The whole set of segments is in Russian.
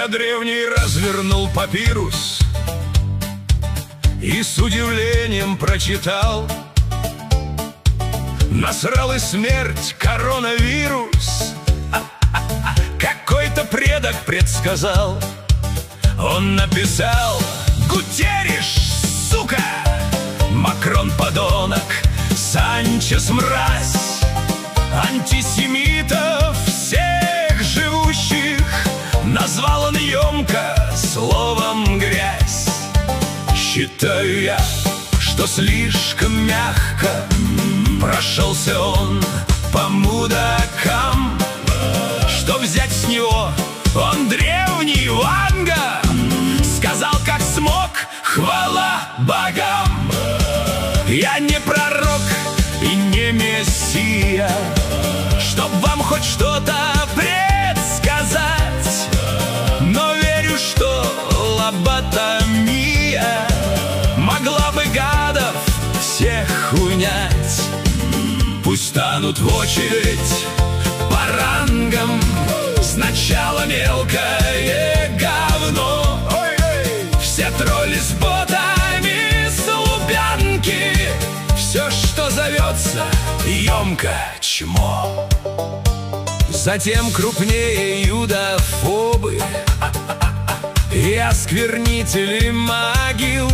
Я древний развернул папирус и с удивлением прочитал: насрал и смерть коронавирус. Какой-то предок предсказал. Он написал: Гутерриш, сука, Макрон подонок, Санчес мразь, антисемитов всех живущих назвал он емко словом грязь. Считаю я, что слишком мягко прошелся он по мудакам. Что взять с него? Он древний Ванга, сказал как смог, хвала богам. Я не пророк и не мессия, чтоб вам хоть что-то предсказать, но верю, что лоботомия могла бы гадов всех унять. Пусть станут в очередь по рангам, сначала мелкое говно. Все тролли с ботами, с Лубянки, все, что зовется емко чмо. Затем крупнее юдофобы и осквернители могил.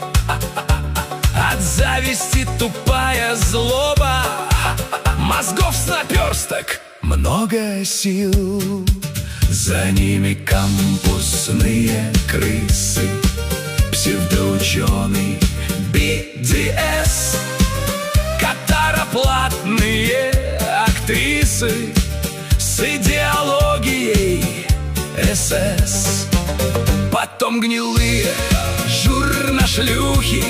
От зависти тупая злоба, мозгов с наперсток много сил. За ними кампусные крысы, псевдоученый BDS, катароплатные актрисы с идеологией СС. Потом гнилые журношлюхи,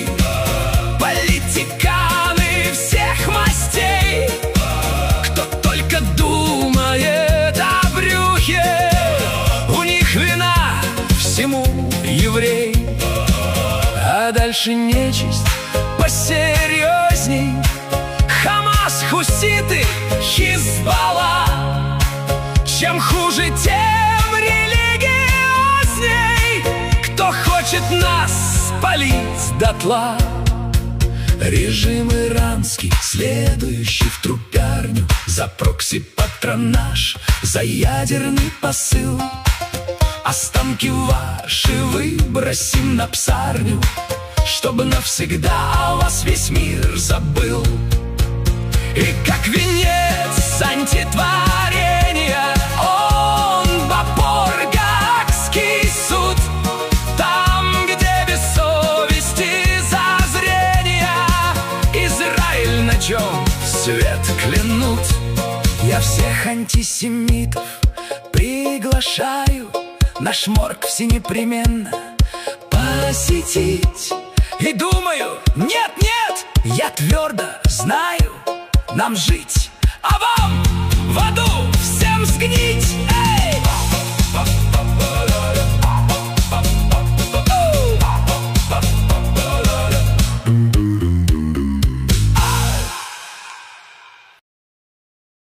политиканы всех мастей, кто только думает о брюхе, у них вина всему еврей. А дальше нечисть посерьезней: Хамас, хуситы, Хизбалла. Чем хуже, тем религиозней, кто хочет нас спалить дотла. Режим иранский, следующий в трупярню, за прокси-патронаж, за ядерный посыл. Останки ваши выбросим на псарню, чтобы навсегда о вас весь мир забыл. И как венец антитворения он Бапор-Гаагский суд. Там, где без совести зазрения Израиль, на чем свет клянут. Я всех антисемитов приглашаю наш морг всенепременно посетить. И думаю, нет-нет, я твердо знаю, нам жить, а вам